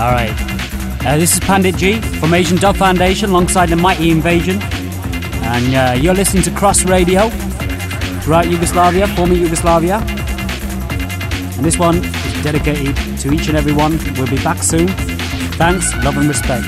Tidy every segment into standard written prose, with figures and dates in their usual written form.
All right. This is Pandit G from Asian Dub Foundation alongside the Mighty Invasion. And you're listening to Cross Radio throughout Yugoslavia, former Yugoslavia. And this one is dedicated to each and every one. We'll be back soon. Thanks, love and respect.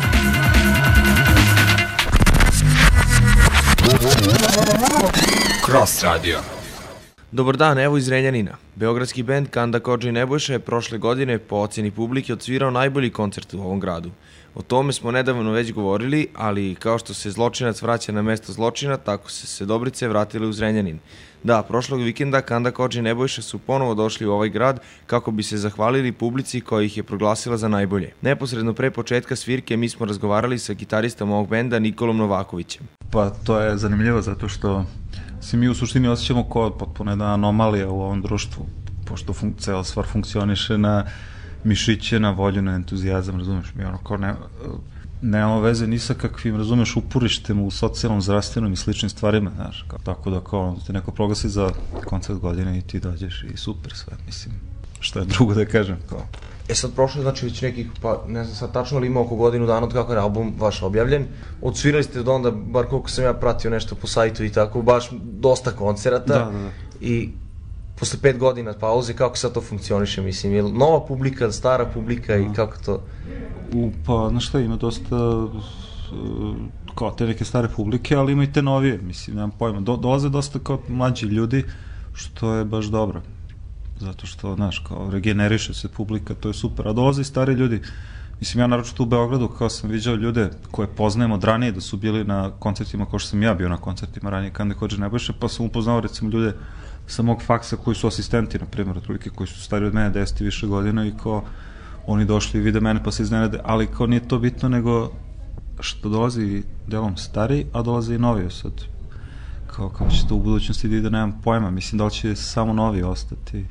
Cross Radio. Dobar dan, evo iz Zrenjanina. Beogradski bend Kanda Kodža i Nebojša je prošle godine po ocjeni publike odsvirao najbolji koncert u ovom gradu. O tome smo nedavno već govorili, ali kao što se zločinac vraća na mesto zločina, tako se Dobrice vratile u Zrenjanin. Da, prošlog vikenda Kanda Kodža i Nebojša su ponovo došli u ovaj grad kako bi se zahvalili publici koja ih je proglasila za najbolje. Neposredno pre početka svirke mi smo razgovarali sa gitaristom ovog benda Nikolom Novakovićem. Pa to je zanimljivo zato što se mi u suštini osjećamo kao potpuno jedna anomalija u ovom društvu, pošto cela stvar funkcioniše na mišiće, na volju, na entuzijazam, razumeš, mi ono kao nemamo veze ni sa kakvim, razumeš, uporištem u socijalnom, zdravstvenom i sličnim stvarima, znaš, kao, tako da kao te neko proglasi za koncert godine i ti dođeš i super sve, mislim, šta je drugo da kažem, kao. Sad prošlo, znači već nekih, pa ne znam sad tačno, ali ima oko godinu dana od kako je album vaš objavljen. Odsvirali ste od onda, bar koliko sam ja pratio nešto po sajtu i tako, baš dosta koncerata. Da. I posle 5 godina pauze, kako sad to funkcioniše, mislim, je li nova publika, stara publika i kako to? Pa, znaš šta, ima dosta kao te neke stare publike, ali ima i te novije, mislim, nemam pojma. Dolaze dosta kao mlađi ljudi, što je baš dobro. Zato što, znaš, kao regeneriše se publika, to je super, a dolaze i stari ljudi. Mislim, ja naročito u Beogradu, kao sam viđao ljude koje poznajem od ranije, da su bili na koncertima, kao što sam ja bio na koncertima ranije Kande Kodže Nebojše, pa sam upoznao, recimo, ljude sa mog faksa koji su asistenti, na primjer, otprilike, koji su stari od mene 10 i više godina i kao oni došli i vide mene pa se iznenade, ali kao nije to bitno, nego što dolazi delom stari, a dolaze i novi sad. Kao kako će to u budućnosti da ide, nemam pojma, mislim da li će samo novi ostati.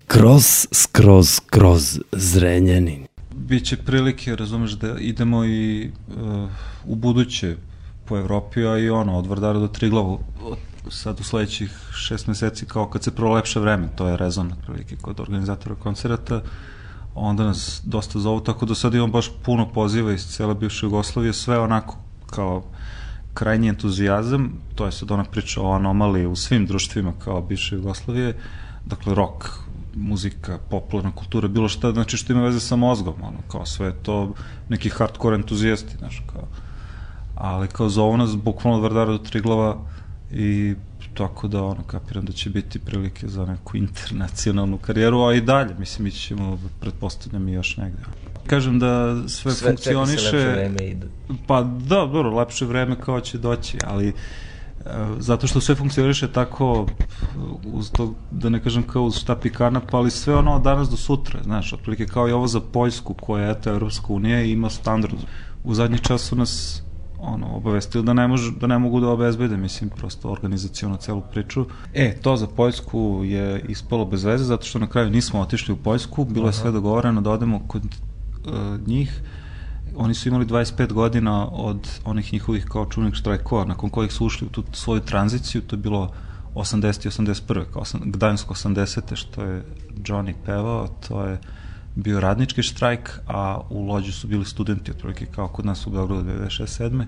Kroz Zrenjanin. Biće prilike, razumeš, da idemo i u buduće po Evropi, a i ono, od Vardara do Triglavu, sad u sledećih 6 meseci, kao kad se prolepše vreme, to je rezon, prilike, kod organizatora koncerata, onda nas dosta zovu, tako da sad imam baš puno poziva iz cele bivše Jugoslavije, sve onako, kao krajnji entuzijazam, to je sad ona priča o anomaliji u svim društvima kao bivše Jugoslavije, dakle, rock, muzika, popularna kultura, bilo šta, znači što ima veze sa mozgom, ono, kao sve to neki hardcore entuzijasti, znaš, kao, ali kao zovu nas bukvalno od Vardara do Triglava i tako da, ono, kapiram da će biti prilike za neku internacionalnu karijeru, a i dalje, mislim, mi ćemo, pretpostavljam, i još negde. Kažem da sve funkcioniše... Sve lepše vreme ide. Pa da, dobro, lepše vreme kao će doći, ali zato što sve funkcioniše tako uz to, da ne kažem kao uz štap i kanap, ali sve ono od danas do sutra, znaš, otprilike kao i ovo za Poljsku koja je eto Evropska unija i ima standard. U zadnji čas su nas obavestili da ne mogu da obezbede, mislim, prosto organizacionu celu priču. To za Poljsku je ispalo bez veze, zato što na kraju nismo otišli u Poljsku, bilo je sve dogovoreno da odemo kod njih. Oni su imali 25 godina od onih njihovih kao čuvenih štrajkova, nakon kojih su ušli u tu svoju tranziciju, to je bilo 80. i 81. kao Gdanjsko 80. što je Johnny pevao, to je bio radnički štrajk, a u Lođu su bili studenti, otprilike kao kod nas u Beogradu 1967.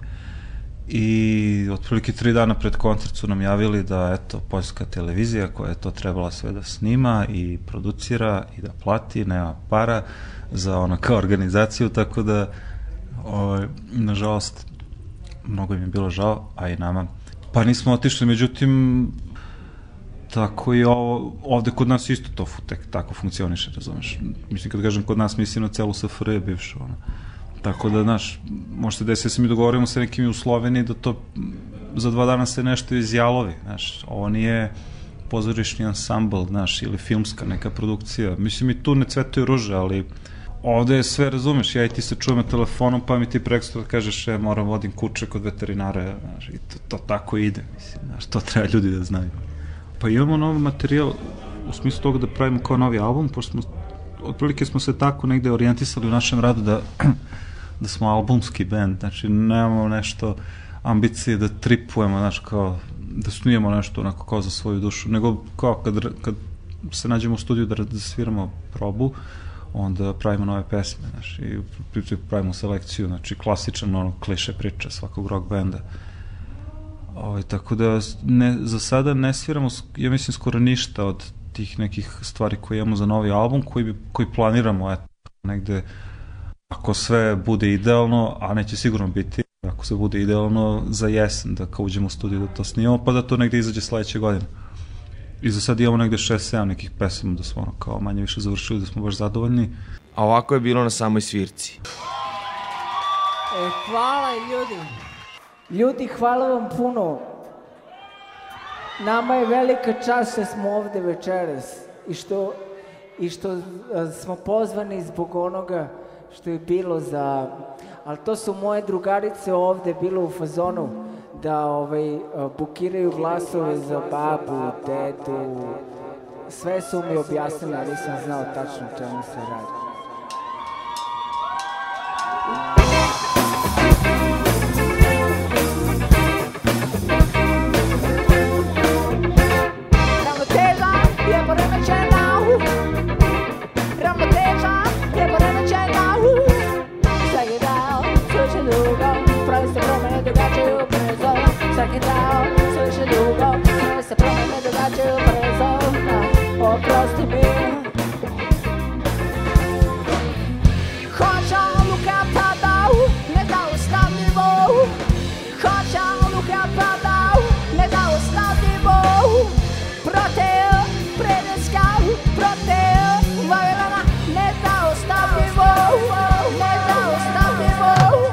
I otprilike 3 dana pred koncert su nam javili da, eto, poljska televizija koja je to trebala sve da snima i producira i da plati, nema para za ono kao organizaciju, tako da nažalost mnogo im je bilo žao, a i nama. Pa nismo otišli, međutim tako i ovde kod nas isto to tek tako funkcioniše, razumeš. Mislim, kad kažem kod nas, mislim na celu SFRJ bivšu, ono. Tako da, znaš, možete da se mi dogovorimo sa nekim u Sloveniji da to za 2 dana se nešto izjalovi, znaš. Ovo nije pozorišni ansambl, znaš, ili filmska neka produkcija. Mislim, i tu ne cvetaju ruže, ali ovde je sve, razumeš, ja i ti se čujemo telefonom, pa mi ti prekstra da kažeš, moram vodim kuće kod veterinara, znaš, i to tako ide, mislim, znaš, to treba ljudi da znaju. Pa imamo novi materijal u smislu toga da pravimo kao novi album, pošto otprilike smo se tako negde orijentisali u našem radu da smo albumski band, znači nemamo nešto ambicije da tripujemo, znaš, kao da snijemo nešto onako kao za svoju dušu, nego kao kad se nađemo u studiju da sviramo probu, onda pravimo nove pesme, znaš, i pravimo selekciju, znači klasičan kliše priča svakog rock benda. Tako da za sada ne sviramo, ja mislim, skoro ništa od tih nekih stvari koje imamo za novi album, koji planiramo, negde, ako sve bude idealno, a neće sigurno biti, ako sve bude idealno za jesen, da kao uđemo u studiju da to snimamo, pa da to negde izađe sledeće godine. I za sad imamo negde 6-7 nekih pesama da smo kao manje više završili, da smo baš zadovoljni. A ovako je bilo na samoj svirci. Hvala ljudi. Ljudi, hvala vam puno. Nama je velika čast što smo ovde večeras i što smo pozvani zbog onoga što je bilo ali to su moje drugarice ovde bilo u fazonu da bukiraju glasove za babu, dedu. Sve su mi objasnili, ali nisam znao tačno čemu se radi. Svaki dan, sluši dugo, sve se promene događaju brzo, oprosti mi. Hoća luka pada, nezaustavljivo. Hoća luka pada, nezaustavljivo. Protiv pritiska, protiv Vavilona, nezaustavljivo, nezaustavljivo.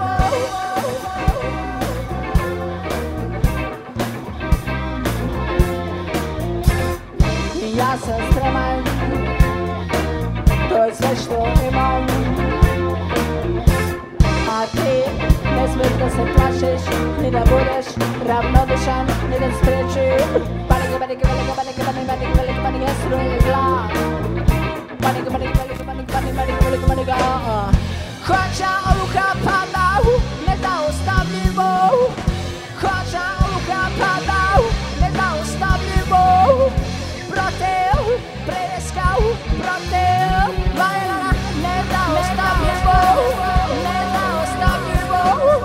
Ja sam spreman, to je sve što imam. A ti ne smiješ da se plašiš, ni da budeš ravnodušan, ni da sprečiš. Panike, panike, velike, panike, panike, panike, velike, panike, struji glav. Panike, panike, velike, panike, panike, panike, velike, panike, Hoća luka pada, nezaustavljivo. Hoća luka pada, nezaustavljivo. Protiv pritiska, protiv Vavilona, nezaustavljivo, nezaustavljivo.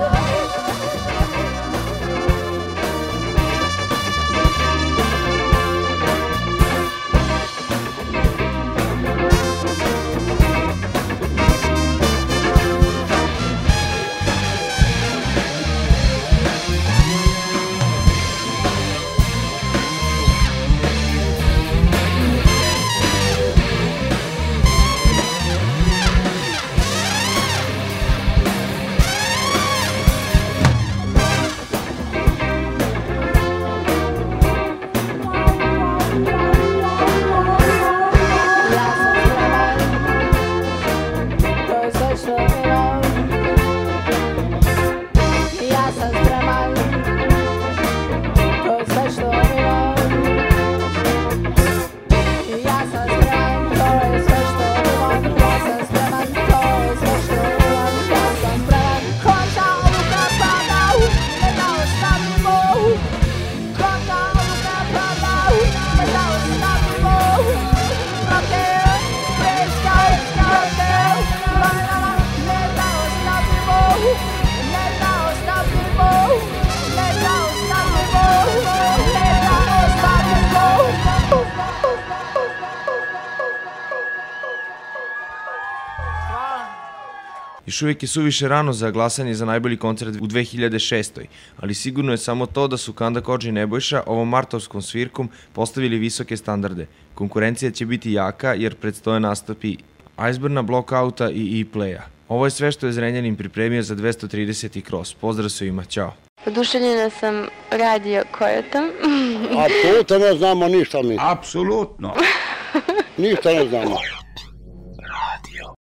Još uvijek je suviše rano za glasanje za najbolji koncert u 2006. Ali sigurno je samo to da su Kanda Kodži i Nebojša ovom martovskom svirkom postavili visoke standarde. Konkurencija će biti jaka jer predstoje nastupi Iceburna, Blockouta i E-Playa. Ovo je sve što je Zrenjanin pripremio za 230. Cross. Pozdrav svima, ćao. Oduševljena sam radio Kojotom. Apsolutno ne znamo ništa mi. Apsolutno. Ništa ne znamo.